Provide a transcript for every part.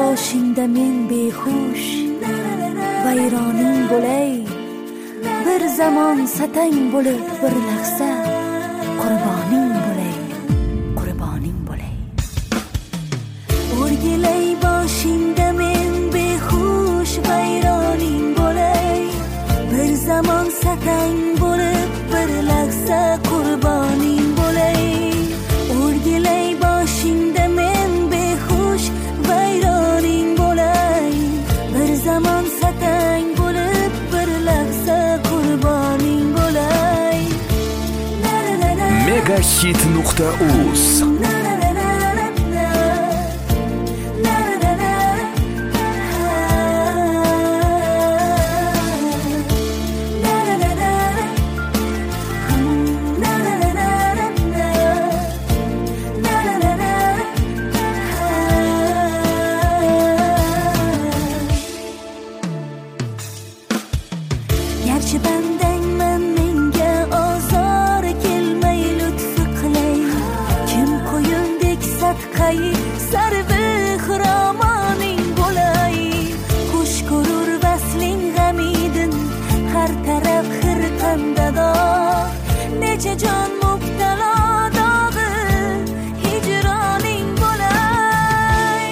boshingda men behush vayroning bo'lay, bir zamon satang bo'lib bir lahza qurboning bo'lay, qurboning bo'lay. O'rgilay boshingda men behush vayroning bo'lay, bir zamon satang bo'lib bir lahza qurboning bo'lay. O'rgilay boshingda men behush vayroning bo'lay, bir zamon satang bo'lib bir lahza qurboning bo'lay. Megahit.uz Gerçi bendengmen menga ozor kelmay lutfi qilay, kim qo'yundek sadqai sarvi xiramoning bo'lay. Xush ko'rur vasling g'amidin har taraf xirqanda dog', necha jon mubtalo dog'i hijroning bo'lay.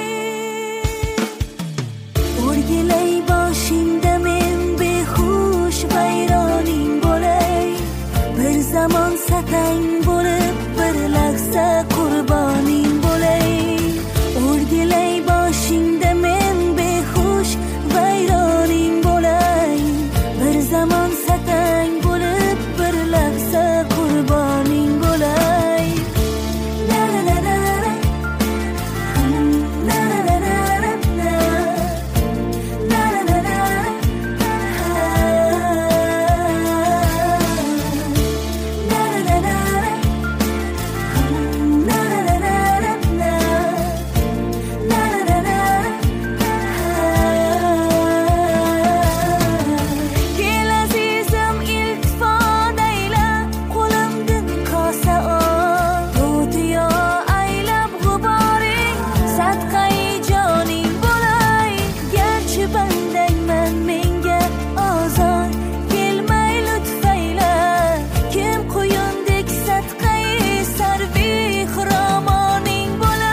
O'rgilay boshingda men behush vayroning bo'lay, bir zamon satang bo'lib bir lahza qurboning bo'lay. O'rgilay boshingda men behush vayroning bo'lay, bir zamon satang bo'lib bir lahza qurboning bo'lay. La la la la la, la la la la la, la la la la. Gel azizim iltifot ayla, qo'limdan kosa ol, to'tiyo aylab g'uboring sadqai joning bo'lay. Garchi bandangman menga ozor kelmay lutf ayla, kim qo'yundek sadqai sarvi xiramoning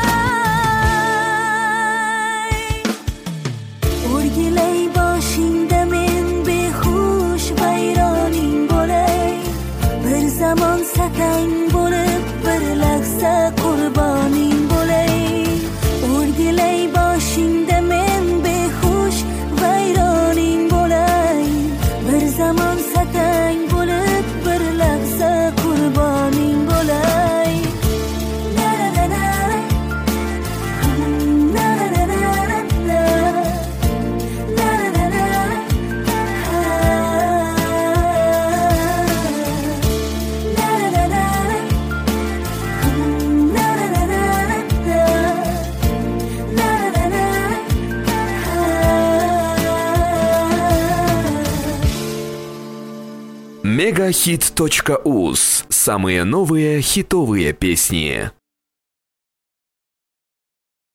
bo'lay. O'rgilay boshingda men behush vayroning bo'lay, bir zamon satang bo'lib bir lahza qurboning bo'lay. O'rgilay boshingda men behush vayroning bo'lay, bir zamon satang bo'lib bir lahza qurboning bo'lay. La la la la la, la la la la la, la la la la la, la la la la la, la la la la la, la la la la. Megahit.uz. Самые новые хитовые песни.